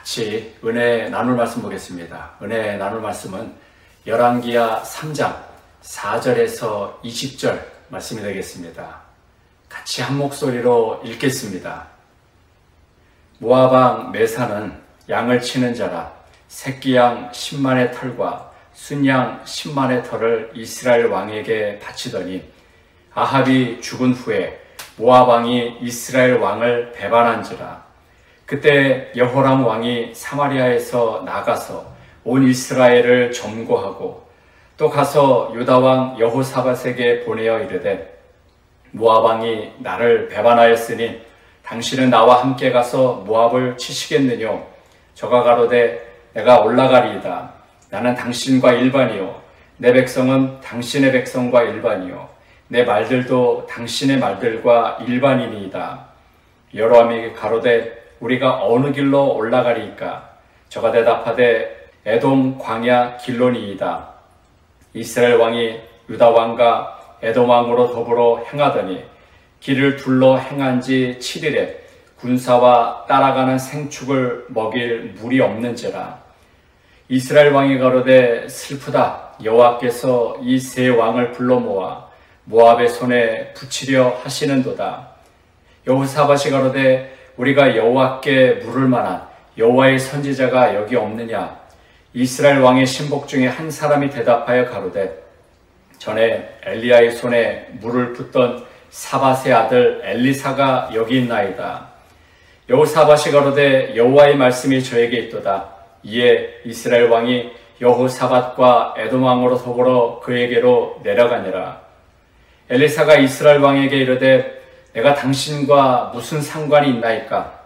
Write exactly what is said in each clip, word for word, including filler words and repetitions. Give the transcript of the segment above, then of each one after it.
같이 은혜 나눌 말씀 보겠습니다. 은혜 나눌 말씀은 열왕기하 삼 장 사 절에서 이십 절 말씀이 되겠습니다. 같이 한 목소리로 읽겠습니다. 모압 왕 메사는 양을 치는 자라 새끼양 십만의 털과 순양 십만의 털을 이스라엘 왕에게 바치더니 아합이 죽은 후에 모압 왕이 이스라엘 왕을 배반한지라. 그때 여호람 왕이 사마리아에서 나가서 온 이스라엘을 점거하고 또 가서 유다 왕 여호사밧에게 보내어 이르되 모압 왕이 나를 배반하였으니 당신은 나와 함께 가서 모압을 치시겠느뇨? 저가 가로되 내가 올라가리이다. 나는 당신과 일반이요 내 백성은 당신의 백성과 일반이요 내 말들도 당신의 말들과 일반이니이다. 여로함이 가로되 우리가 어느 길로 올라가리이까? 저가 대답하되 에돔 광야 길로니이다. 이스라엘 왕이 유다 왕과 에돔 왕으로 더불어 행하더니 길을 둘러 행한 지 칠 일에 군사와 따라가는 생축을 먹일 물이 없는지라. 이스라엘 왕이 가로되 슬프다. 여호와께서 이 세 왕을 불러 모아 모압의 손에 붙이려 하시는도다. 여호사밧이 가로되 우리가 여호와께 물을 만한 여호와의 선지자가 여기 없느냐? 이스라엘 왕의 신복 중에 한 사람이 대답하여 가로되 전에 엘리야의 손에 물을 붓던 사밧의 아들 엘리사가 여기 있나이다. 여호사밧이 가로되 여호와의 말씀이 저에게 있도다. 이에 이스라엘 왕이 여호사밧과 에돔 왕으로 더불어 그에게로 내려가니라. 엘리사가 이스라엘 왕에게 이르되 내가 당신과 무슨 상관이 있나이까?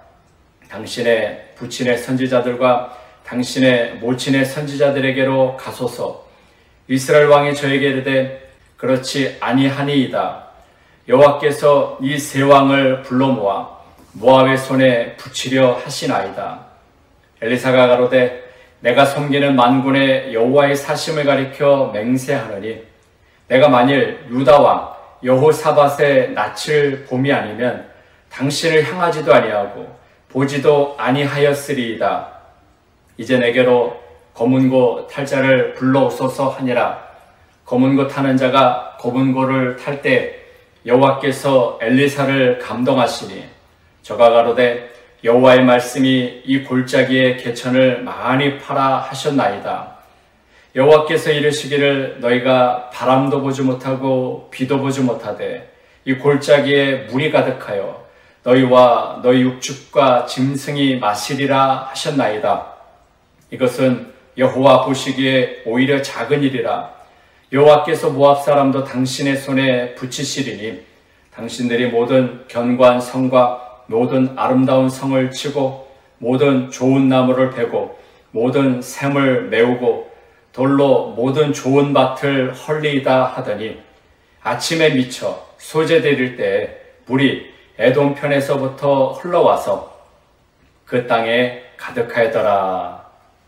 당신의 부친의 선지자들과 당신의 모친의 선지자들에게로 가소서. 이스라엘 왕이 저에게 이르되 그렇지 아니하니이다. 여호와께서 이 세 왕을 불러 모아 모압의 손에 붙이려 하시나이다. 엘리사가 가로되 내가 섬기는 만군의 여호와의 사심을 가리켜 맹세하노니 내가 만일 유다 왕 여호사밧의 낯을 봄이 아니면 당신을 향하지도 아니하고 보지도 아니하였으리이다. 이제 내게로 검은고 탈 자를 불러오소서 하니라. 검은고 타는 자가 검은고를 탈 때 여호와께서 엘리사를 감동하시니 저가 가로되 여호와의 말씀이 이 골짜기의 개천을 많이 파라 하셨나이다. 여호와께서 이르시기를 너희가 바람도 보지 못하고 비도 보지 못하되 이 골짜기에 물이 가득하여 너희와 너희 육축과 짐승이 마시리라 하셨나이다. 이것은 여호와 보시기에 오히려 작은 일이라. 여호와께서 모압 사람도 당신의 손에 붙이시리니 당신들이 모든 견고한 성과 모든 아름다운 성을 치고 모든 좋은 나무를 베고 모든 샘을 메우고 돌로 모든 좋은 밭을 헐리이다 하더니 아침에 미쳐 소재되릴 때에 물이 에돔 편에서부터 흘러와서 그 땅에 가득하였더라.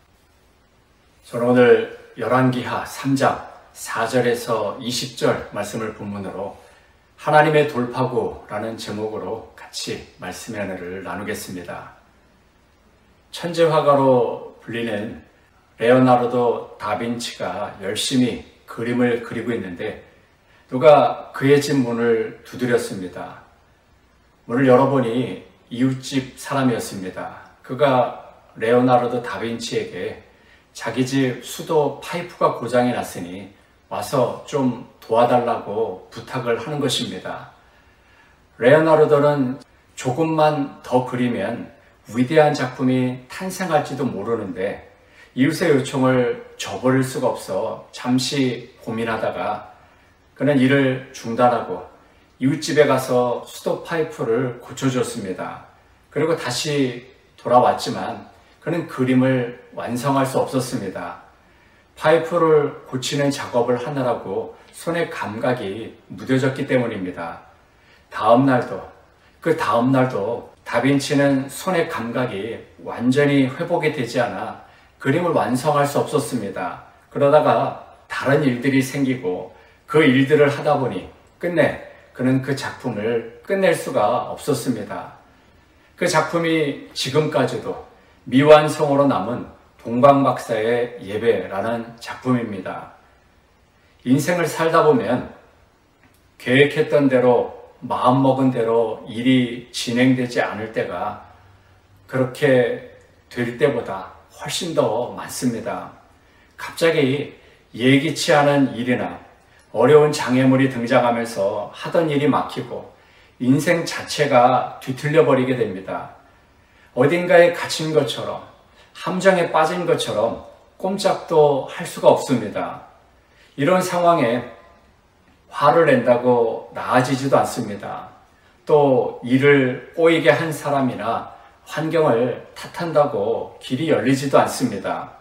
저는 오늘 열왕기하 삼 장 사 절에서 이십 절 말씀을 본문으로 하나님의 돌파구라는 제목으로 같이 말씀의 은혜를 나누겠습니다. 천재화가로 불리는 레오나르도 다빈치가 열심히 그림을 그리고 있는데 누가 그의 집 문을 두드렸습니다. 문을 열어보니 이웃집 사람이었습니다. 그가 레오나르도 다빈치에게 자기 집 수도 파이프가 고장이 났으니 와서 좀 도와달라고 부탁을 하는 것입니다. 레오나르도는 조금만 더 그리면 위대한 작품이 탄생할지도 모르는데 이웃의 요청을 저버릴 수가 없어 잠시 고민하다가 그는 일을 중단하고 이웃집에 가서 수도 파이프를 고쳐줬습니다. 그리고 다시 돌아왔지만 그는 그림을 완성할 수 없었습니다. 파이프를 고치는 작업을 하느라고 손의 감각이 무뎌졌기 때문입니다. 다음 날도, 그 다음 날도 다빈치는 손의 감각이 완전히 회복이 되지 않아 그림을 완성할 수 없었습니다. 그러다가 다른 일들이 생기고 그 일들을 하다 보니 끝내 그는 그 작품을 끝낼 수가 없었습니다. 그 작품이 지금까지도 미완성으로 남은 동방박사의 예배라는 작품입니다. 인생을 살다 보면 계획했던 대로 마음먹은 대로 일이 진행되지 않을 때가 그렇게 될 때보다 훨씬 더 많습니다. 갑자기 예기치 않은 일이나 어려운 장애물이 등장하면서 하던 일이 막히고 인생 자체가 뒤틀려 버리게 됩니다. 어딘가에 갇힌 것처럼, 함정에 빠진 것처럼 꼼짝도 할 수가 없습니다. 이런 상황에 화를 낸다고 나아지지도 않습니다. 또 일을 꼬이게 한 사람이나 환경을 탓한다고 길이 열리지도 않습니다.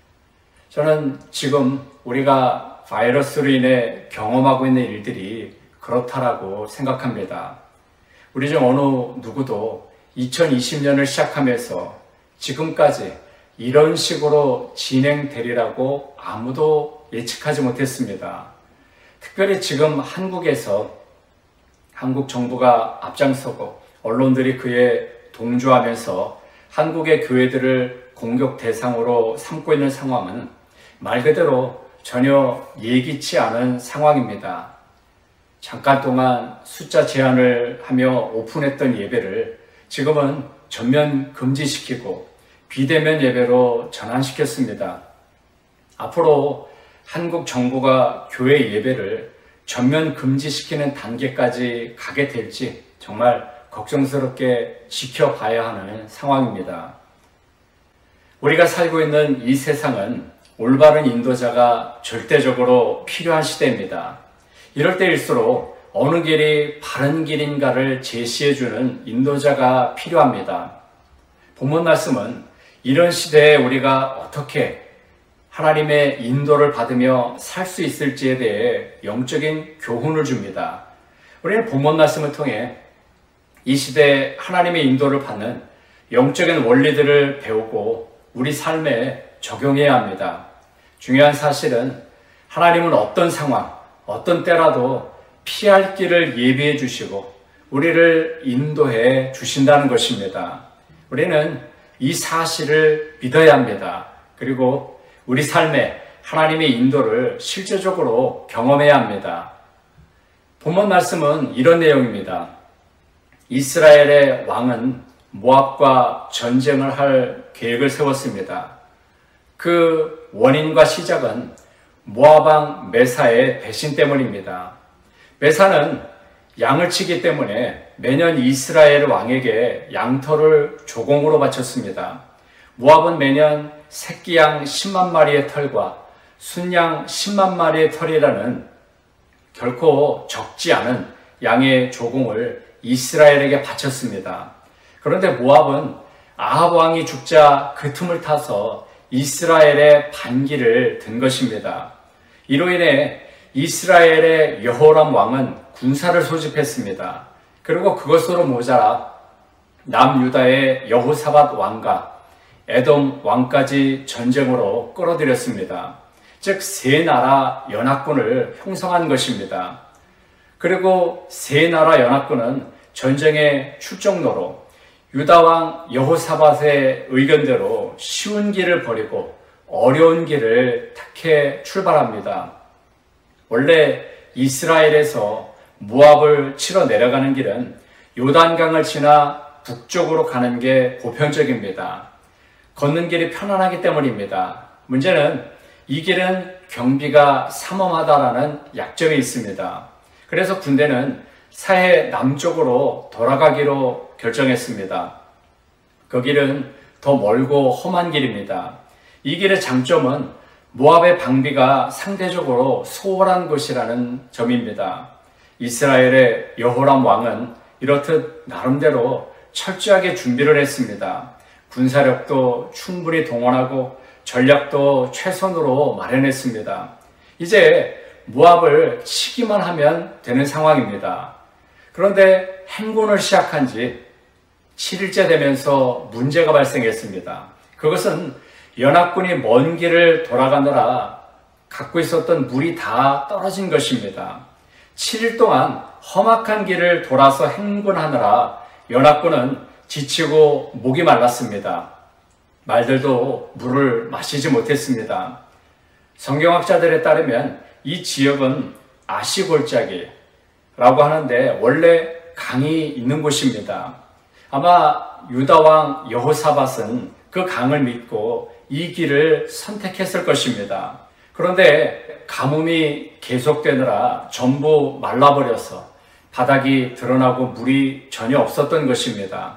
저는 지금 우리가 바이러스로 인해 경험하고 있는 일들이 그렇다라고 생각합니다. 우리 중 어느 누구도 이천이십 년을 시작하면서 지금까지 이런 식으로 진행되리라고 아무도 예측하지 못했습니다. 특별히 지금 한국에서 한국 정부가 앞장서고 언론들이 그에 동조하면서 한국의 교회들을 공격 대상으로 삼고 있는 상황은 말 그대로 전혀 예기치 않은 상황입니다. 잠깐 동안 숫자 제한을 하며 오픈했던 예배를 지금은 전면 금지시키고 비대면 예배로 전환시켰습니다. 앞으로 한국 정부가 교회 예배를 전면 금지시키는 단계까지 가게 될지 정말 걱정스럽게 지켜봐야 하는 상황입니다. 우리가 살고 있는 이 세상은 올바른 인도자가 절대적으로 필요한 시대입니다. 이럴 때일수록 어느 길이 바른 길인가를 제시해주는 인도자가 필요합니다. 본문 말씀은 이런 시대에 우리가 어떻게 하나님의 인도를 받으며 살 수 있을지에 대해 영적인 교훈을 줍니다. 우리는 본문 말씀을 통해 이 시대에 하나님의 인도를 받는 영적인 원리들을 배우고 우리 삶에 적용해야 합니다. 중요한 사실은 하나님은 어떤 상황, 어떤 때라도 피할 길을 예비해 주시고 우리를 인도해 주신다는 것입니다. 우리는 이 사실을 믿어야 합니다. 그리고 우리 삶에 하나님의 인도를 실제적으로 경험해야 합니다. 본문 말씀은 이런 내용입니다. 이스라엘의 왕은 모압과 전쟁을 할 계획을 세웠습니다. 그 원인과 시작은 모압 왕 메사의 배신 때문입니다. 메사는 양을 치기 때문에 매년 이스라엘 왕에게 양털을 조공으로 바쳤습니다. 모압은 매년 새끼 양 십만 마리의 털과 순양 십만 마리의 털이라는 결코 적지 않은 양의 조공을 이스라엘에게 바쳤습니다. 그런데 모압은 아합 왕이 죽자 그 틈을 타서 이스라엘의 반기를 든 것입니다. 이로 인해 이스라엘의 여호람 왕은 군사를 소집했습니다. 그리고 그것으로 모자라 남유다의 여호사밧 왕과 에돔 왕까지 전쟁으로 끌어들였습니다. 즉 세 나라 연합군을 형성한 것입니다. 그리고 세 나라 연합군은 전쟁의 출정로로 유다왕 여호사밧의 의견대로 쉬운 길을 버리고 어려운 길을 택해 출발합니다. 원래 이스라엘에서 모압을 치러 내려가는 길은 요단강을 지나 북쪽으로 가는 게 보편적입니다. 걷는 길이 편안하기 때문입니다. 문제는 이 길은 경비가 삼엄하다라는 약점이 있습니다. 그래서 군대는 사해 남쪽으로 돌아가기로 결정했습니다. 그 길은 더 멀고 험한 길입니다. 이 길의 장점은 모압의 방비가 상대적으로 소홀한 곳이라는 점입니다. 이스라엘의 여호람 왕은 이렇듯 나름대로 철저하게 준비를 했습니다. 군사력도 충분히 동원하고 전략도 최선으로 마련했습니다. 이제 모압을 치기만 하면 되는 상황입니다. 그런데 행군을 시작한 지 칠 일째 되면서 문제가 발생했습니다. 그것은 연합군이 먼 길을 돌아가느라 갖고 있었던 물이 다 떨어진 것입니다. 칠 일 동안 험악한 길을 돌아서 행군하느라 연합군은 지치고 목이 말랐습니다. 말들도 물을 마시지 못했습니다. 성경학자들에 따르면 이 지역은 아시골짜기라고 하는데 원래 강이 있는 곳입니다. 아마 유다왕 여호사밧은 그 강을 믿고 이 길을 선택했을 것입니다. 그런데 가뭄이 계속되느라 전부 말라버려서 바닥이 드러나고 물이 전혀 없었던 것입니다.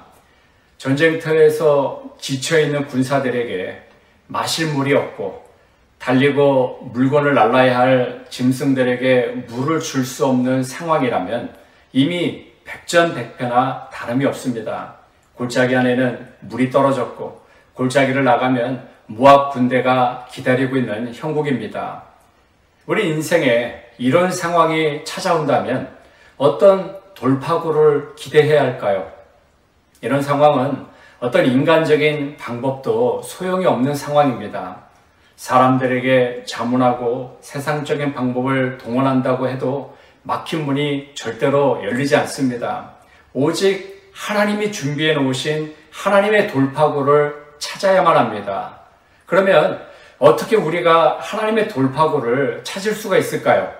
전쟁터에서 지쳐있는 군사들에게 마실 물이 없고 달리고 물건을 날라야 할 짐승들에게 물을 줄 수 없는 상황이라면 이미 백전백패나 다름이 없습니다. 골짜기 안에는 물이 떨어졌고 골짜기를 나가면 모압 군대가 기다리고 있는 형국입니다. 우리 인생에 이런 상황이 찾아온다면 어떤 돌파구를 기대해야 할까요? 이런 상황은 어떤 인간적인 방법도 소용이 없는 상황입니다. 사람들에게 자문하고 세상적인 방법을 동원한다고 해도 막힌 문이 절대로 열리지 않습니다. 오직 하나님이 준비해 놓으신 하나님의 돌파구를 찾아야만 합니다. 그러면 어떻게 우리가 하나님의 돌파구를 찾을 수가 있을까요?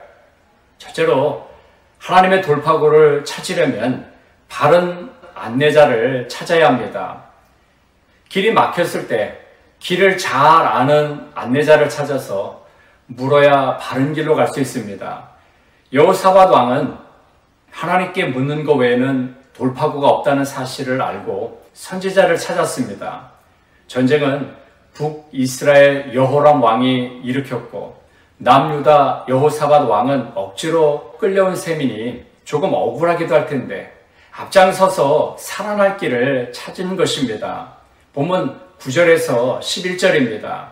첫째로 하나님의 돌파구를 찾으려면 바른 안내자를 찾아야 합니다. 길이 막혔을 때 길을 잘 아는 안내자를 찾아서 물어야 바른 길로 갈 수 있습니다. 여호사밧 왕은 하나님께 묻는 것 외에는 돌파구가 없다는 사실을 알고 선지자를 찾았습니다. 전쟁은 북이스라엘 여호람 왕이 일으켰고 남유다 여호사밧 왕은 억지로 끌려온 셈이니 조금 억울하기도 할 텐데 앞장서서 살아날 길을 찾은 것입니다. 본문 구 절에서 십일 절입니다.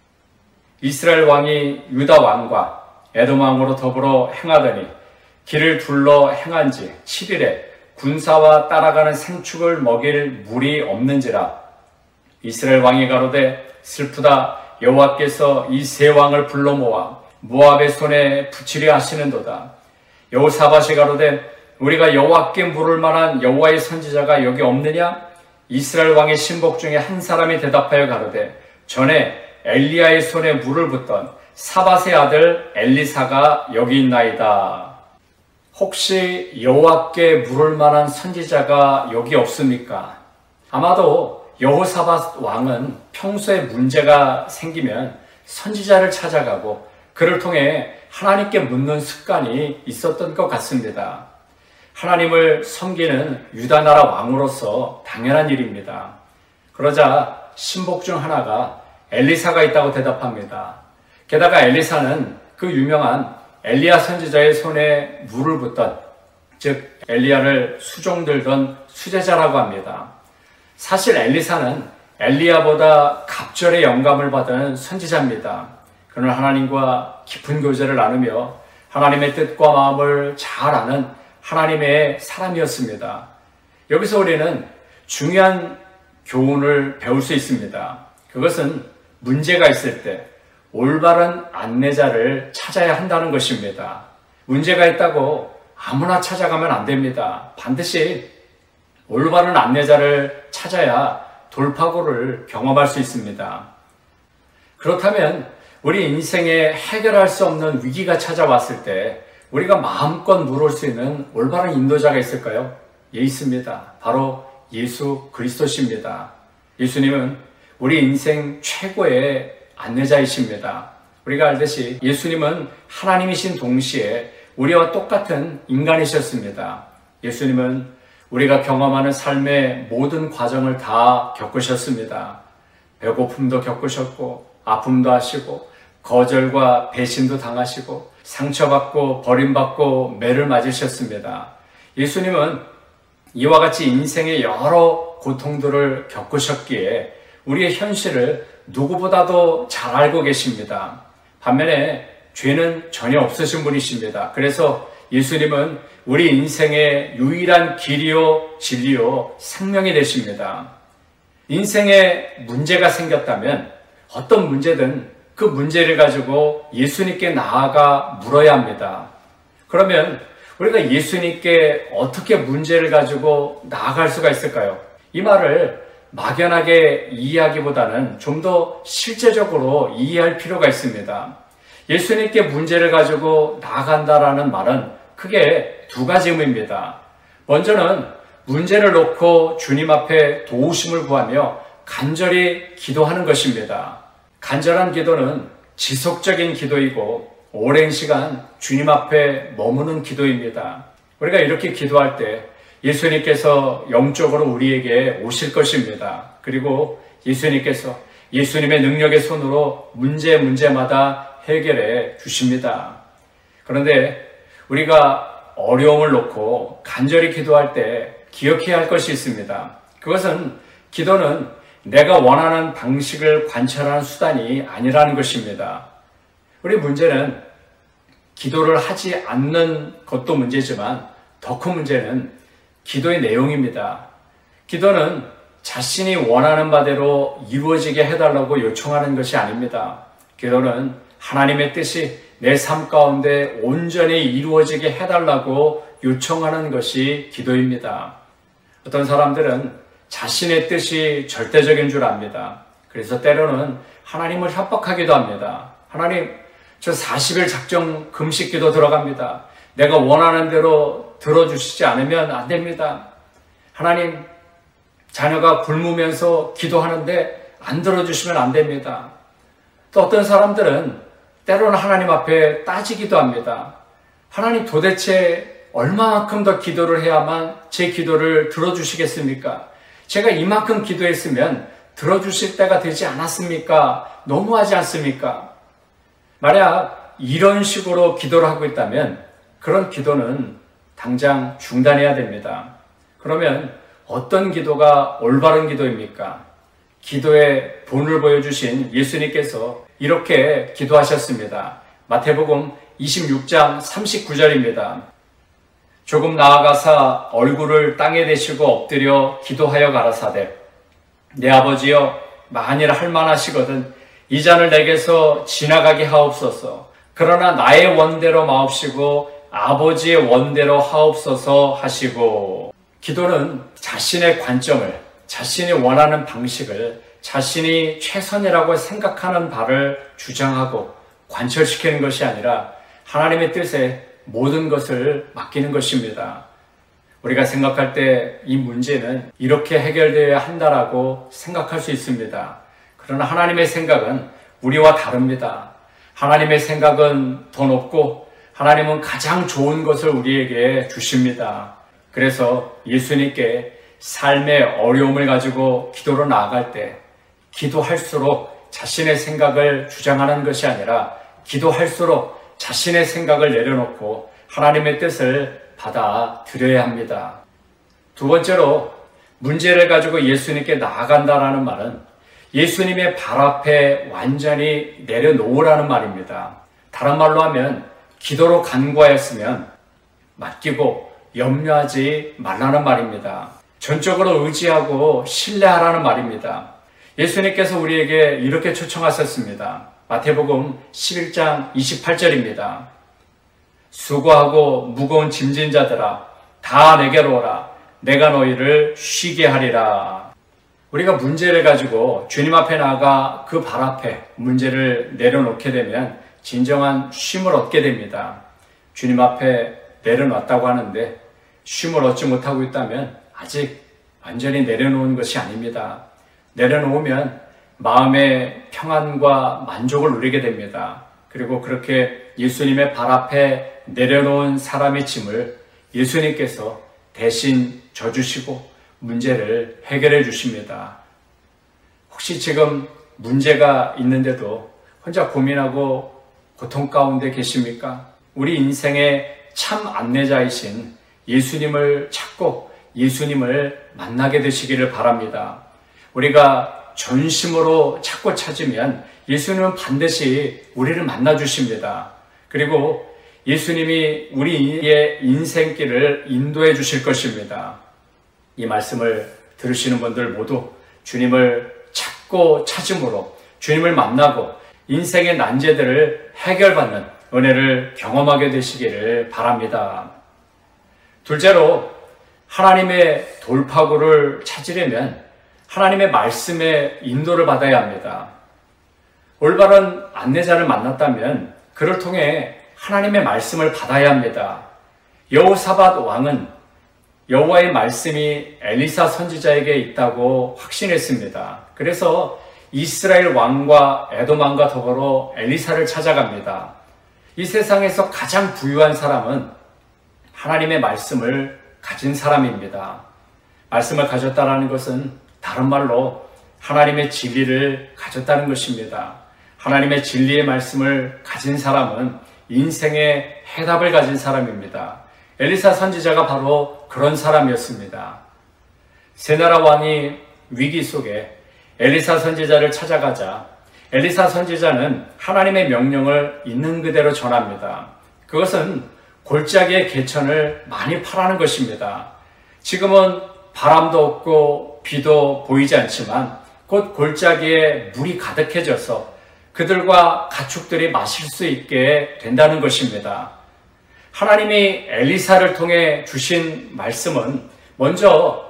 이스라엘 왕이 유다 왕과 에돔 왕으로 더불어 행하더니 길을 둘러 행한 지 칠 일에 군사와 따라가는 생축을 먹일 물이 없는지라. 이스라엘 왕이 가로되 슬프다. 여호와께서 이 세 왕을 불러 모아 모압의 손에 붙이려 하시는도다. 여호사밧이 가로되 우리가 여호와께 물을 만한 여호와의 선지자가 여기 없느냐? 이스라엘 왕의 신복 중에 한 사람이 대답하여 가로되 전에 엘리야의 손에 물을 붓던 사밧의 아들 엘리사가 여기 있나이다. 혹시 여호와께 물을 만한 선지자가 여기 없습니까? 아마도 여호사밧 왕은 평소에 문제가 생기면 선지자를 찾아가고 그를 통해 하나님께 묻는 습관이 있었던 것 같습니다. 하나님을 섬기는 유다 나라 왕으로서 당연한 일입니다. 그러자 신복 중 하나가 엘리사가 있다고 대답합니다. 게다가 엘리사는 그 유명한 엘리야 선지자의 손에 물을 붓던, 즉 엘리야를 수종들던 수제자라고 합니다. 사실 엘리사는 엘리야보다 갑절의 영감을 받은 선지자입니다. 그는 하나님과 깊은 교제를 나누며 하나님의 뜻과 마음을 잘 아는 하나님의 사람이었습니다. 여기서 우리는 중요한 교훈을 배울 수 있습니다. 그것은 문제가 있을 때 올바른 안내자를 찾아야 한다는 것입니다. 문제가 있다고 아무나 찾아가면 안 됩니다. 반드시 올바른 안내자를 찾아야 돌파구를 경험할 수 있습니다. 그렇다면 우리 인생에 해결할 수 없는 위기가 찾아왔을 때 우리가 마음껏 물을 수 있는 올바른 인도자가 있을까요? 예, 있습니다. 바로 예수 그리스도십니다. 예수님은 우리 인생 최고의 안내자이십니다. 우리가 알듯이 예수님은 하나님이신 동시에 우리와 똑같은 인간이셨습니다. 예수님은 우리가 경험하는 삶의 모든 과정을 다 겪으셨습니다. 배고픔도 겪으셨고 아픔도 하시고 거절과 배신도 당하시고 상처받고 버림받고 매를 맞으셨습니다. 예수님은 이와 같이 인생의 여러 고통들을 겪으셨기에 우리의 현실을 누구보다도 잘 알고 계십니다. 반면에 죄는 전혀 없으신 분이십니다. 그래서 예수님은 우리 인생의 유일한 길이요 진리요 생명이 되십니다. 인생에 문제가 생겼다면 어떤 문제든 그 문제를 가지고 예수님께 나아가 물어야 합니다. 그러면 우리가 예수님께 어떻게 문제를 가지고 나아갈 수가 있을까요? 이 말을 막연하게 이해하기보다는 좀 더 실제적으로 이해할 필요가 있습니다. 예수님께 문제를 가지고 나아간다라는 말은 크게 두 가지 의미입니다. 먼저는 문제를 놓고 주님 앞에 도우심을 구하며 간절히 기도하는 것입니다. 간절한 기도는 지속적인 기도이고 오랜 시간 주님 앞에 머무는 기도입니다. 우리가 이렇게 기도할 때 예수님께서 영적으로 우리에게 오실 것입니다. 그리고 예수님께서 예수님의 능력의 손으로 문제 문제마다 해결해 주십니다. 그런데 우리가 어려움을 놓고 간절히 기도할 때 기억해야 할 것이 있습니다. 그것은 기도는 내가 원하는 방식을 관찰하는 수단이 아니라는 것입니다. 우리 문제는 기도를 하지 않는 것도 문제지만 더 큰 문제는 기도의 내용입니다. 기도는 자신이 원하는 바대로 이루어지게 해달라고 요청하는 것이 아닙니다. 기도는 하나님의 뜻이 내 삶 가운데 온전히 이루어지게 해달라고 요청하는 것이 기도입니다. 어떤 사람들은 자신의 뜻이 절대적인 줄 압니다. 그래서 때로는 하나님을 협박하기도 합니다. 하나님, 저 사십 일 작정 금식 기도 들어갑니다. 내가 원하는 대로 들어주시지 않으면 안 됩니다. 하나님, 자녀가 굶으면서 기도하는데 안 들어주시면 안 됩니다. 또 어떤 사람들은 때로는 하나님 앞에 따지기도 합니다. 하나님, 도대체 얼마만큼 더 기도를 해야만 제 기도를 들어주시겠습니까? 제가 이만큼 기도했으면 들어주실 때가 되지 않았습니까? 너무하지 않습니까? 만약 이런 식으로 기도를 하고 있다면 그런 기도는 당장 중단해야 됩니다. 그러면 어떤 기도가 올바른 기도입니까? 기도의 본을 보여주신 예수님께서 이렇게 기도하셨습니다. 마태복음 이십육 장 삼십구 절입니다. 조금 나아가사 얼굴을 땅에 대시고 엎드려 기도하여 가라사대 내 아버지여 만일 할만하시거든 이 잔을 내게서 지나가게 하옵소서. 그러나 나의 원대로 마옵시고 아버지의 원대로 하옵소서 하시고. 기도는 자신의 관점을, 자신이 원하는 방식을 자신이 최선이라고 생각하는 바를 주장하고 관철시키는 것이 아니라 하나님의 뜻에 모든 것을 맡기는 것입니다. 우리가 생각할 때 이 문제는 이렇게 해결되어야 한다라고 생각할 수 있습니다. 그러나 하나님의 생각은 우리와 다릅니다. 하나님의 생각은 더 높고 하나님은 가장 좋은 것을 우리에게 주십니다. 그래서 예수님께 삶의 어려움을 가지고 기도로 나아갈 때 기도할수록 자신의 생각을 주장하는 것이 아니라 기도할수록 자신의 생각을 내려놓고 하나님의 뜻을 받아들여야 합니다. 두 번째로 문제를 가지고 예수님께 나아간다라는 말은 예수님의 발 앞에 완전히 내려놓으라는 말입니다. 다른 말로 하면 기도로 간구하였으면 맡기고 염려하지 말라는 말입니다. 전적으로 의지하고 신뢰하라는 말입니다. 예수님께서 우리에게 이렇게 초청하셨습니다. 마태복음 십일 장 이십팔 절입니다. 수고하고 무거운 짐진 자들아 다 내게로 오라 내가 너희를 쉬게 하리라. 우리가 문제를 가지고 주님 앞에 나아가 그 발 앞에 문제를 내려놓게 되면 진정한 쉼을 얻게 됩니다. 주님 앞에 내려놨다고 하는데 쉼을 얻지 못하고 있다면 아직 완전히 내려놓은 것이 아닙니다. 내려놓으면 마음의 평안과 만족을 누리게 됩니다. 그리고 그렇게 예수님의 발 앞에 내려놓은 사람의 짐을 예수님께서 대신 져주시고 문제를 해결해 주십니다. 혹시 지금 문제가 있는데도 혼자 고민하고 고통 가운데 계십니까? 우리 인생의 참 안내자이신 예수님을 찾고 예수님을 만나게 되시기를 바랍니다. 우리가 전심으로 찾고 찾으면 예수님은 반드시 우리를 만나 주십니다. 그리고 예수님이 우리의 인생길을 인도해 주실 것입니다. 이 말씀을 들으시는 분들 모두 주님을 찾고 찾음으로 주님을 만나고 인생의 난제들을 해결받는 은혜를 경험하게 되시기를 바랍니다. 둘째로 하나님의 돌파구를 찾으려면 하나님의 말씀에 인도를 받아야 합니다. 올바른 안내자를 만났다면 그를 통해 하나님의 말씀을 받아야 합니다. 여호사밧 왕은 여호와의 말씀이 엘리사 선지자에게 있다고 확신했습니다. 그래서 이스라엘 왕과 에돔 왕과 더불어 엘리사를 찾아갑니다. 이 세상에서 가장 부유한 사람은 하나님의 말씀을 가진 사람입니다. 말씀을 가졌다는 것은 다른 말로 하나님의 진리를 가졌다는 것입니다. 하나님의 진리의 말씀을 가진 사람은 인생의 해답을 가진 사람입니다. 엘리사 선지자가 바로 그런 사람이었습니다. 세나라 왕이 위기 속에 엘리사 선지자를 찾아가자 엘리사 선지자는 하나님의 명령을 있는 그대로 전합니다. 그것은 골짜기의 개천을 많이 파라는 것입니다. 지금은 바람도 없고 비도 보이지 않지만 곧 골짜기에 물이 가득해져서 그들과 가축들이 마실 수 있게 된다는 것입니다. 하나님이 엘리사를 통해 주신 말씀은 먼저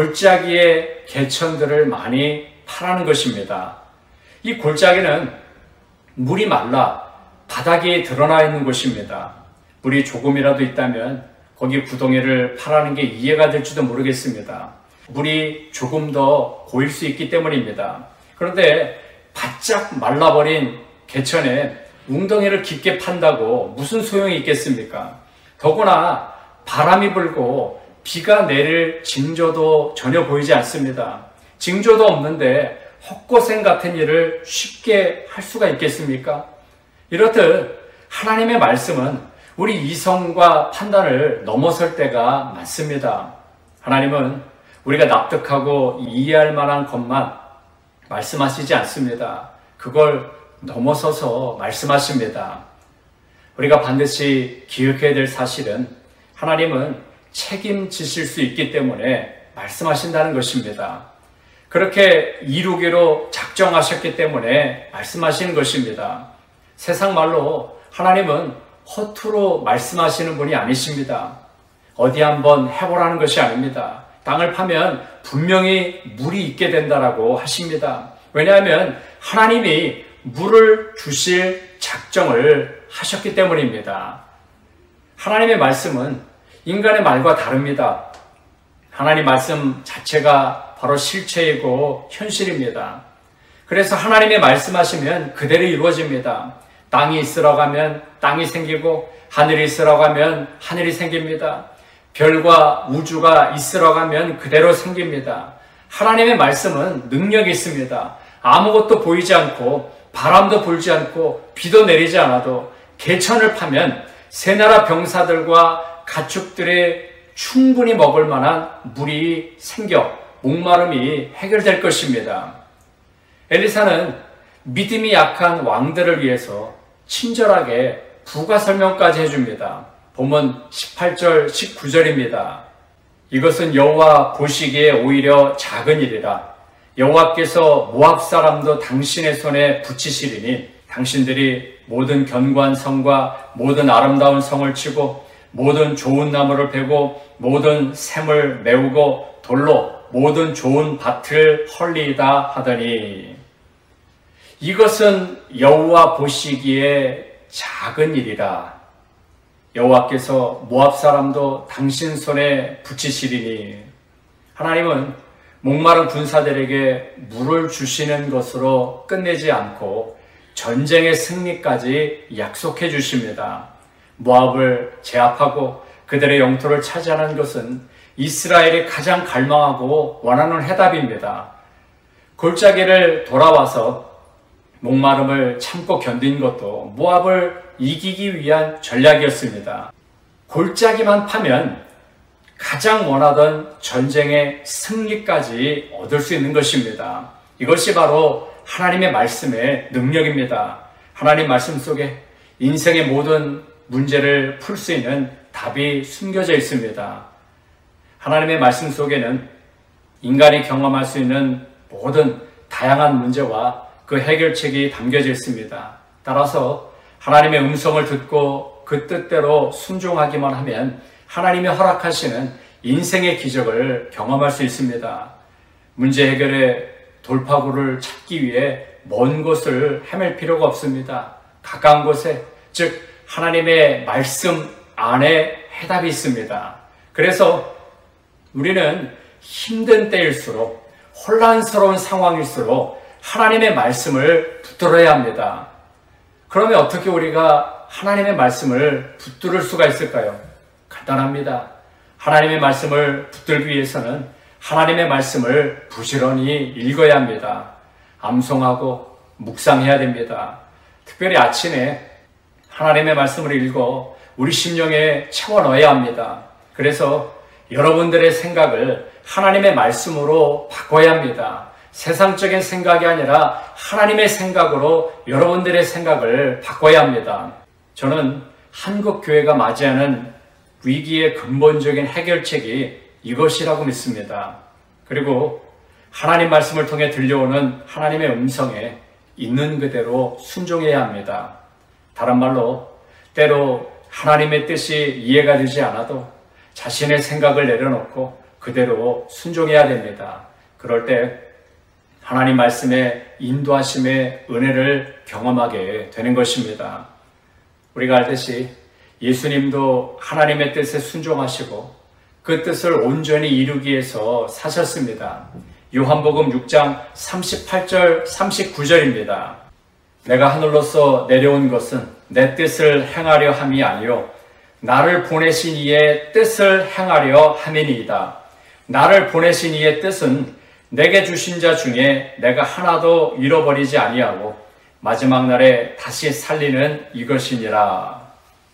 골짜기의 개천들을 많이 파라는 것입니다. 이 골짜기는 물이 말라 바닥이 드러나 있는 곳입니다. 물이 조금이라도 있다면 거기 구덩이를 파라는 게 이해가 될지도 모르겠습니다. 물이 조금 더 고일 수 있기 때문입니다. 그런데 바짝 말라버린 개천에 웅덩이를 깊게 판다고 무슨 소용이 있겠습니까? 더구나 바람이 불고 비가 내릴 징조도 전혀 보이지 않습니다. 징조도 없는데 헛고생 같은 일을 쉽게 할 수가 있겠습니까? 이렇듯 하나님의 말씀은 우리 이성과 판단을 넘어설 때가 많습니다. 하나님은 우리가 납득하고 이해할 만한 것만 말씀하시지 않습니다. 그걸 넘어서서 말씀하십니다. 우리가 반드시 기억해야 될 사실은 하나님은 책임지실 수 있기 때문에 말씀하신다는 것입니다. 그렇게 이루기로 작정하셨기 때문에 말씀하시는 것입니다. 세상 말로 하나님은 허투루 말씀하시는 분이 아니십니다. 어디 한번 해보라는 것이 아닙니다. 땅을 파면 분명히 물이 있게 된다라고 하십니다. 왜냐하면 하나님이 물을 주실 작정을 하셨기 때문입니다. 하나님의 말씀은 인간의 말과 다릅니다. 하나님 말씀 자체가 바로 실체이고 현실입니다. 그래서 하나님의 말씀하시면 그대로 이루어집니다. 땅이 있으라고 하면 땅이 생기고 하늘이 있으라고 하면 하늘이 생깁니다. 별과 우주가 있으라고 하면 그대로 생깁니다. 하나님의 말씀은 능력이 있습니다. 아무것도 보이지 않고 바람도 불지 않고 비도 내리지 않아도 개천을 파면 새나라 병사들과 가축들이 충분히 먹을 만한 물이 생겨 목마름이 해결될 것입니다. 엘리사는 믿음이 약한 왕들을 위해서 친절하게 부가 설명까지 해줍니다. 본문 십팔 절 십구 절입니다. 이것은 여호와 보시기에 오히려 작은 일이라. 여호와께서 모압 사람도 당신의 손에 붙이시리니 당신들이 모든 견고한 성과 모든 아름다운 성을 치고 모든 좋은 나무를 베고 모든 샘을 메우고 돌로 모든 좋은 밭을 헐리이다 하더니 이것은 여호와 보시기에 작은 일이라. 여호와께서 모압 사람도 당신 손에 붙이시리니. 하나님은 목마른 군사들에게 물을 주시는 것으로 끝내지 않고 전쟁의 승리까지 약속해 주십니다. 모압을 제압하고 그들의 영토를 차지하는 것은 이스라엘이 가장 갈망하고 원하는 해답입니다. 골짜기를 돌아와서 목마름을 참고 견딘 것도 모압을 이기기 위한 전략이었습니다. 골짜기만 파면 가장 원하던 전쟁의 승리까지 얻을 수 있는 것입니다. 이것이 바로 하나님의 말씀의 능력입니다. 하나님 말씀 속에 인생의 모든 문제를 풀 수 있는 답이 숨겨져 있습니다. 하나님의 말씀 속에는 인간이 경험할 수 있는 모든 다양한 문제와 그 해결책이 담겨져 있습니다. 따라서 하나님의 음성을 듣고 그 뜻대로 순종하기만 하면 하나님이 허락하시는 인생의 기적을 경험할 수 있습니다. 문제 해결의 돌파구를 찾기 위해 먼 곳을 헤맬 필요가 없습니다. 가까운 곳에, 즉 하나님의 말씀 안에 해답이 있습니다. 그래서 우리는 힘든 때일수록, 혼란스러운 상황일수록 하나님의 말씀을 붙들어야 합니다. 그러면 어떻게 우리가 하나님의 말씀을 붙들 수가 있을까요? 간단합니다. 하나님의 말씀을 붙들기 위해서는 하나님의 말씀을 부지런히 읽어야 합니다. 암송하고 묵상해야 됩니다. 특별히 아침에 하나님의 말씀을 읽어 우리 심령에 채워 넣어야 합니다. 그래서 여러분들의 생각을 하나님의 말씀으로 바꿔야 합니다. 세상적인 생각이 아니라 하나님의 생각으로 여러분들의 생각을 바꿔야 합니다. 저는 한국 교회가 맞이하는 위기의 근본적인 해결책이 이것이라고 믿습니다. 그리고 하나님 말씀을 통해 들려오는 하나님의 음성에 있는 그대로 순종해야 합니다. 다른 말로 때로 하나님의 뜻이 이해가 되지 않아도 자신의 생각을 내려놓고 그대로 순종해야 됩니다. 그럴 때 하나님 말씀의 인도하심의 은혜를 경험하게 되는 것입니다. 우리가 알듯이 예수님도 하나님의 뜻에 순종하시고 그 뜻을 온전히 이루기 위해서 사셨습니다. 요한복음 육 장 삼십팔 절 삼십구 절입니다. 내가 하늘로서 내려온 것은 내 뜻을 행하려 함이 아니요 나를 보내신 이의 뜻을 행하려 함이니이다. 나를 보내신 이의 뜻은 내게 주신 자 중에 내가 하나도 잃어버리지 아니하고 마지막 날에 다시 살리는 이것이니라.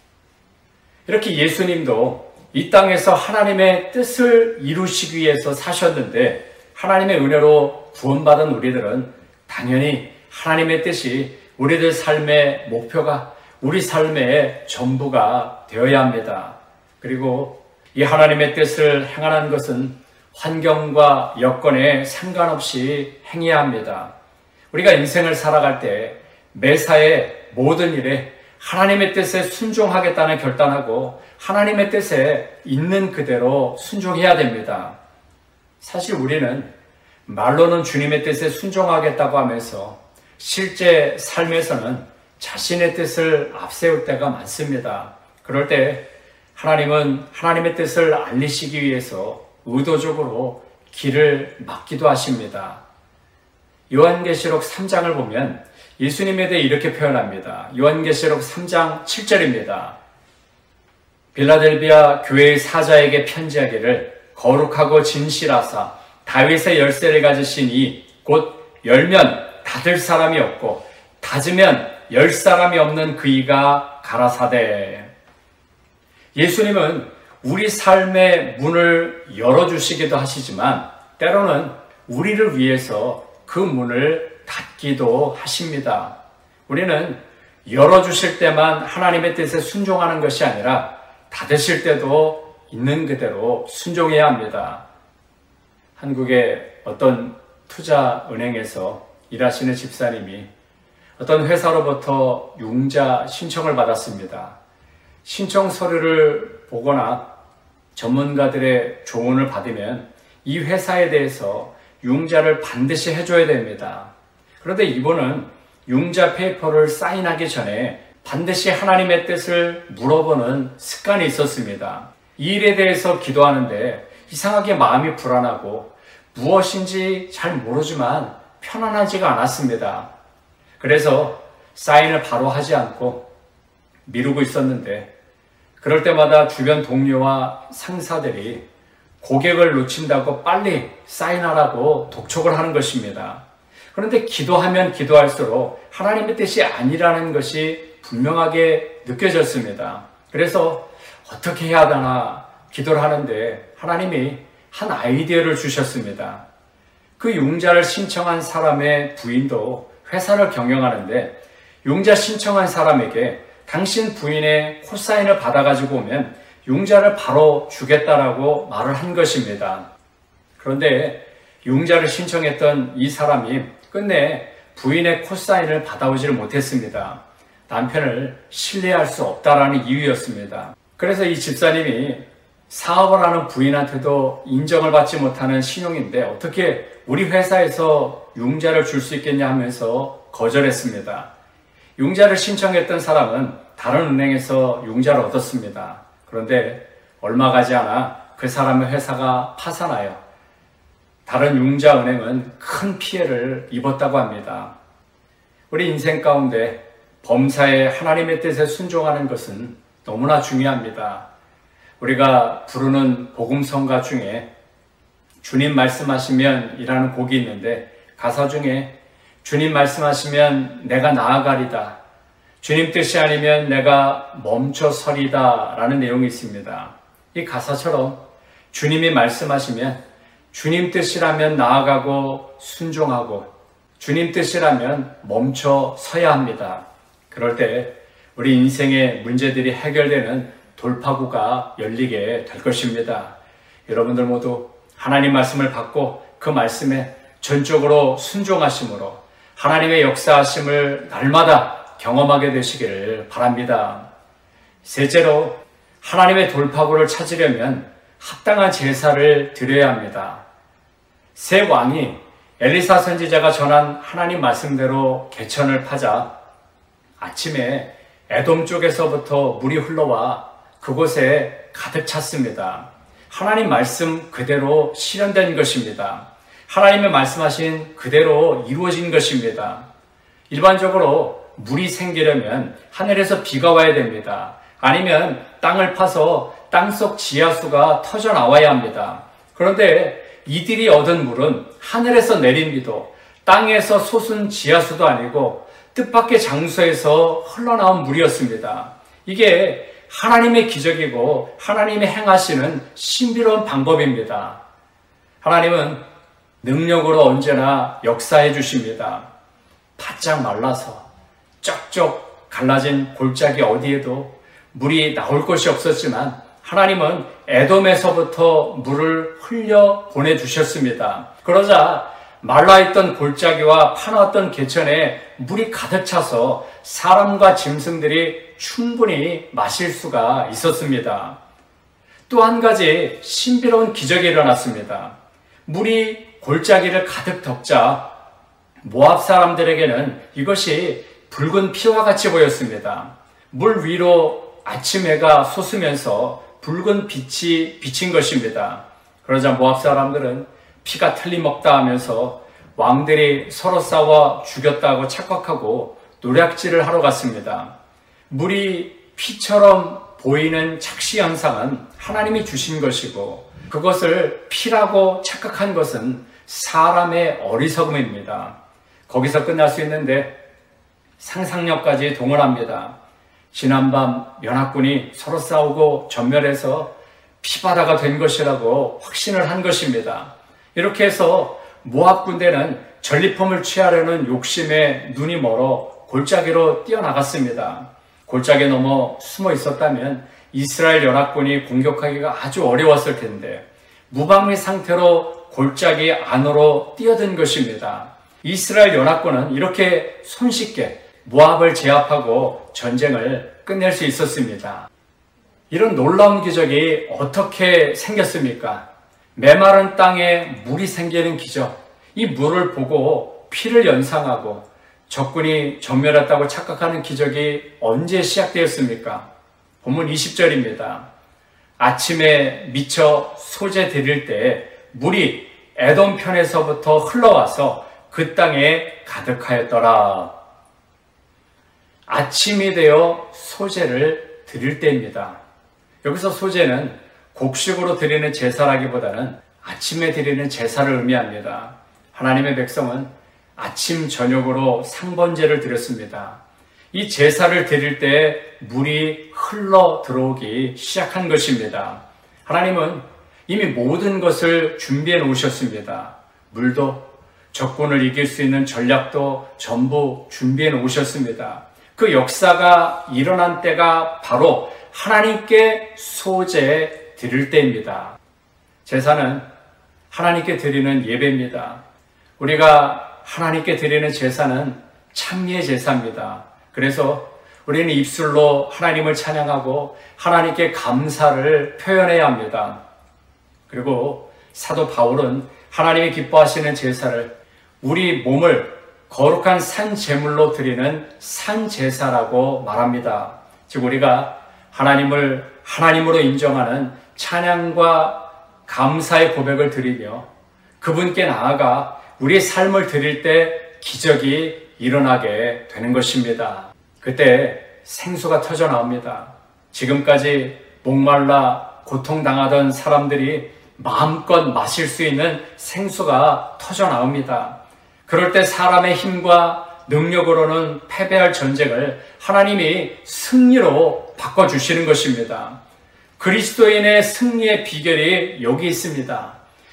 이렇게 예수님도 이 땅에서 하나님의 뜻을 이루시기 위해서 사셨는데 하나님의 은혜로 구원받은 우리들은 당연히 하나님의 뜻이 우리들 삶의 목표가, 우리 삶의 전부가 되어야 합니다. 그리고 이 하나님의 뜻을 행하는 것은 환경과 여건에 상관없이 행해야 합니다. 우리가 인생을 살아갈 때 매사에 모든 일에 하나님의 뜻에 순종하겠다는 결단하고 하나님의 뜻에 있는 그대로 순종해야 됩니다. 사실 우리는 말로는 주님의 뜻에 순종하겠다고 하면서 실제 삶에서는 자신의 뜻을 앞세울 때가 많습니다. 그럴 때 하나님은 하나님의 뜻을 알리시기 위해서 의도적으로 길을 막기도 하십니다. 요한계시록 삼 장을 보면 예수님에 대해 이렇게 표현합니다. 요한계시록 삼 장 칠 절입니다. 빌라델비아 교회의 사자에게 편지하기를 거룩하고 진실하사 다윗의 열쇠를 가지신 이 곧 열면 닫을 사람이 없고 닫으면 열 사람이 없는 그이가 가라사대. 예수님은 우리 삶의 문을 열어주시기도 하시지만 때로는 우리를 위해서 그 문을 닫기도 하십니다. 우리는 열어주실 때만 하나님의 뜻에 순종하는 것이 아니라 닫으실 때도 있는 그대로 순종해야 합니다. 한국의 어떤 투자은행에서 일하시는 집사님이 어떤 회사로부터 융자 신청을 받았습니다. 신청 서류를 보거나 전문가들의 조언을 받으면 이 회사에 대해서 융자를 반드시 해줘야 됩니다. 그런데 이분은 융자 페이퍼를 사인하기 전에 반드시 하나님의 뜻을 물어보는 습관이 있었습니다. 이 일에 대해서 기도하는데 이상하게 마음이 불안하고 무엇인지 잘 모르지만 편안하지가 않았습니다. 그래서 사인을 바로 하지 않고 미루고 있었는데 그럴 때마다 주변 동료와 상사들이 고객을 놓친다고 빨리 사인하라고 독촉을 하는 것입니다. 그런데 기도하면 기도할수록 하나님의 뜻이 아니라는 것이 분명하게 느껴졌습니다. 그래서 어떻게 해야 하나 기도를 하는데 하나님이 한 아이디어를 주셨습니다. 그 융자를 신청한 사람의 부인도 회사를 경영하는데 융자 신청한 사람에게 당신 부인의 코사인을 받아가지고 오면 융자를 바로 주겠다라고 말을 한 것입니다. 그런데 융자를 신청했던 이 사람이 끝내 부인의 코사인을 받아오지를 못했습니다. 남편을 신뢰할 수 없다라는 이유였습니다. 그래서 이 집사님이 사업을 하는 부인한테도 인정을 받지 못하는 신용인데 어떻게 우리 회사에서 융자를 줄 수 있겠냐 하면서 거절했습니다. 융자를 신청했던 사람은 다른 은행에서 융자를 얻었습니다. 그런데 얼마 가지 않아 그 사람의 회사가 파산하여 다른 융자 은행은 큰 피해를 입었다고 합니다. 우리 인생 가운데 범사에 하나님의 뜻에 순종하는 것은 너무나 중요합니다. 우리가 부르는 복음성가 중에 주님 말씀하시면 이라는 곡이 있는데 가사 중에 주님 말씀하시면 내가 나아가리다. 주님 뜻이 아니면 내가 멈춰서리다 라는 내용이 있습니다. 이 가사처럼 주님이 말씀하시면 주님 뜻이라면 나아가고 순종하고 주님 뜻이라면 멈춰 서야 합니다. 그럴 때 우리 인생의 문제들이 해결되는 돌파구가 열리게 될 것입니다. 여러분들 모두 하나님 말씀을 받고 그 말씀에 전적으로 순종하심으로 하나님의 역사하심을 날마다 경험하게 되시기를 바랍니다. 셋째로 하나님의 돌파구를 찾으려면 합당한 제사를 드려야 합니다. 새 왕이 엘리사 선지자가 전한 하나님 말씀대로 개천을 파자 아침에 에돔 쪽에서부터 물이 흘러와 그곳에 가득 찼습니다. 하나님 말씀 그대로 실현된 것입니다. 하나님의 말씀하신 그대로 이루어진 것입니다. 일반적으로 물이 생기려면 하늘에서 비가 와야 됩니다. 아니면 땅을 파서 땅속 지하수가 터져 나와야 합니다. 그런데 이들이 얻은 물은 하늘에서 내린 비도 땅에서 솟은 지하수도 아니고 뜻밖의 장소에서 흘러나온 물이었습니다. 이게 하나님의 기적이고 하나님의 행하시는 신비로운 방법입니다. 하나님은 능력으로 언제나 역사해 주십니다. 바짝 말라서 쩍쩍 갈라진 골짜기 어디에도 물이 나올 것이 없었지만 하나님은 에돔에서부터 물을 흘려 보내주셨습니다. 그러자 말라있던 골짜기와 파놨던 개천에 물이 가득 차서 사람과 짐승들이 충분히 마실 수가 있었습니다. 또 한 가지 신비로운 기적이 일어났습니다. 물이 골짜기를 가득 덮자 모압 사람들에게는 이것이 붉은 피와 같이 보였습니다. 물 위로 아침 해가 솟으면서 붉은 빛이 비친 것입니다. 그러자 모압 사람들은 피가 틀림없다 하면서 왕들이 서로 싸워 죽였다고 착각하고 노략질을 하러 갔습니다. 물이 피처럼 보이는 착시 현상은 하나님이 주신 것이고 그것을 피라고 착각한 것은 사람의 어리석음입니다. 거기서 끝날 수 있는데 상상력까지 동원합니다. 지난밤 연합군이 서로 싸우고 전멸해서 피바다가 된 것이라고 확신을 한 것입니다. 이렇게 해서 모압 군대는 전리품을 취하려는 욕심에 눈이 멀어 골짜기로 뛰어나갔습니다. 골짜기에 넘어 숨어 있었다면 이스라엘 연합군이 공격하기가 아주 어려웠을 텐데 무방비 상태로 골짜기 안으로 뛰어든 것입니다. 이스라엘 연합군은 이렇게 손쉽게 모압을 제압하고 전쟁을 끝낼 수 있었습니다. 이런 놀라운 기적이 어떻게 생겼습니까? 메마른 땅에 물이 생기는 기적. 이 물을 보고 피를 연상하고 적군이 전멸했다고 착각하는 기적이 언제 시작되었습니까? 본문 이십 절입니다. 아침에 미쳐 소재 드릴 때 물이 에돔 편에서부터 흘러와서 그 땅에 가득하였더라. 아침이 되어 소재를 드릴 때입니다. 여기서 소재는 곡식으로 드리는 제사라기보다는 아침에 드리는 제사를 의미합니다. 하나님의 백성은 아침 저녁으로 상번제를 드렸습니다. 이 제사를 드릴 때 물이 흘러 들어오기 시작한 것입니다. 하나님은 이미 모든 것을 준비해 놓으셨습니다. 물도 적군을 이길 수 있는 전략도 전부 준비해 놓으셨습니다. 그 역사가 일어난 때가 바로 하나님께 소재 드릴 때입니다. 제사는 하나님께 드리는 예배입니다. 우리가 하나님께 드리는 제사는 참미의 제사입니다. 그래서 우리는 입술로 하나님을 찬양하고 하나님께 감사를 표현해야 합니다. 그리고 사도 바울은 하나님이 기뻐하시는 제사를 우리 몸을 거룩한 산 제물로 드리는 산 제사라고 말합니다. 즉 우리가 하나님을 하나님으로 인정하는 찬양과 감사의 고백을 드리며 그분께 나아가 우리의 삶을 드릴 때 기적이 일어나게 되는 것입니다. 그때 생수가 터져 나옵니다. 지금까지 목말라 고통당하던 사람들이 마음껏 마실 수 있는 생수가 터져 나옵니다. 그럴 때 사람의 힘과 능력으로는 패배할 전쟁을 하나님이 승리로 바꿔주시는 것입니다. 그리스도인의 승리의 비결이 여기 있습니다.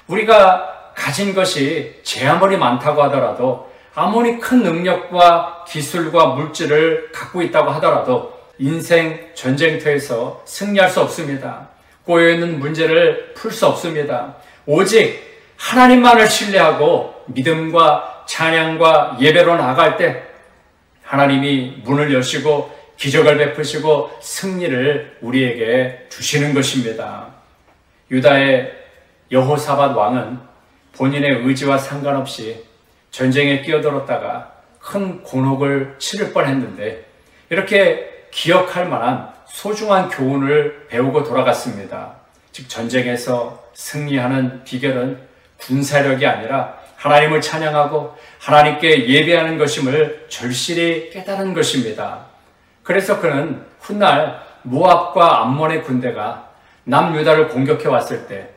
우리가 가진 것이 제 아무리 많다고 하더라도 아무리 큰 능력과 기술과 물질을 갖고 있다고 하더라도 인생 전쟁터에서 승리할 수 없습니다. 꼬여있는 문제를 풀 수 없습니다. 오직 하나님만을 신뢰하고 믿음과 찬양과 예배로 나아갈 때 하나님이 문을 여시고 기적을 베푸시고 승리를 우리에게 주시는 것입니다. 유다의 여호사밧 왕은 본인의 의지와 상관없이 전쟁에 끼어들었다가 큰 곤혹을 치를 뻔했는데 이렇게 기억할 만한 소중한 교훈을 배우고 돌아갔습니다. 즉 전쟁에서 승리하는 비결은 군사력이 아니라 하나님을 찬양하고 하나님께 예배하는 것임을 절실히 깨달은 것입니다. 그래서 그는 훗날 모압과 암몬의 군대가 남유다를 공격해 왔을 때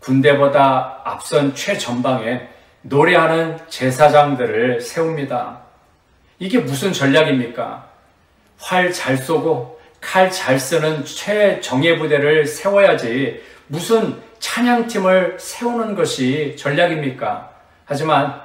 군대보다 앞선 최전방에 노래하는 제사장들을 세웁니다. 이게 무슨 전략입니까? 활 잘 쏘고 칼 잘 쓰는 최정예 부대를 세워야지 무슨 찬양팀을 세우는 것이 전략입니까? 하지만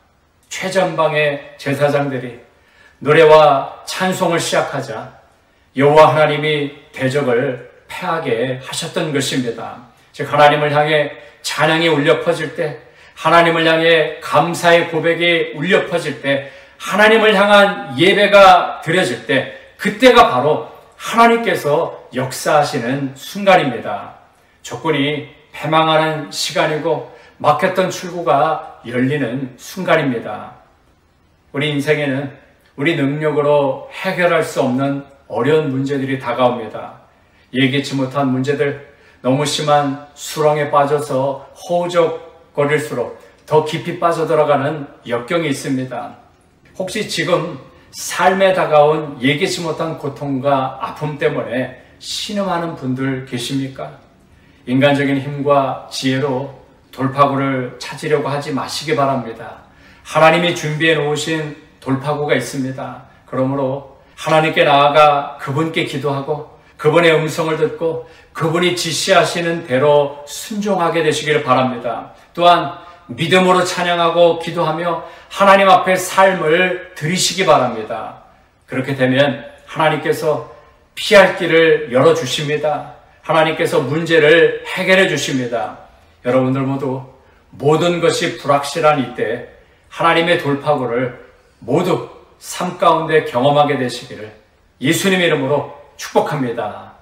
최전방의 제사장들이 노래와 찬송을 시작하자 여호와 하나님이 대적을 패하게 하셨던 것입니다. 즉 하나님을 향해 찬양이 울려 퍼질 때, 하나님을 향해 감사의 고백이 울려 퍼질 때, 하나님을 향한 예배가 드려질 때, 그때가 바로 하나님께서 역사하시는 순간입니다. 조건이 패망하는 시간이고 막혔던 출구가 열리는 순간입니다. 우리 인생에는 우리 능력으로 해결할 수 없는 어려운 문제들이 다가옵니다. 예기치 못한 문제들, 너무 심한 수렁에 빠져서 허우적거릴수록 더 깊이 빠져들어가는 역경이 있습니다. 혹시 지금 삶에 다가온 예기치 못한 고통과 아픔 때문에 신음하는 분들 계십니까? 인간적인 힘과 지혜로 돌파구를 찾으려고 하지 마시기 바랍니다. 하나님이 준비해 놓으신 돌파구가 있습니다. 그러므로 하나님께 나아가 그분께 기도하고 그분의 음성을 듣고 그분이 지시하시는 대로 순종하게 되시기를 바랍니다. 또한 믿음으로 찬양하고 기도하며 하나님 앞에 삶을 드리시기 바랍니다. 그렇게 되면 하나님께서 피할 길을 열어주십니다. 하나님께서 문제를 해결해 주십니다. 여러분들 모두 모든 것이 불확실한 이때 하나님의 돌파구를 모두 삶 가운데 경험하게 되시기를 예수님의 이름으로 축복합니다.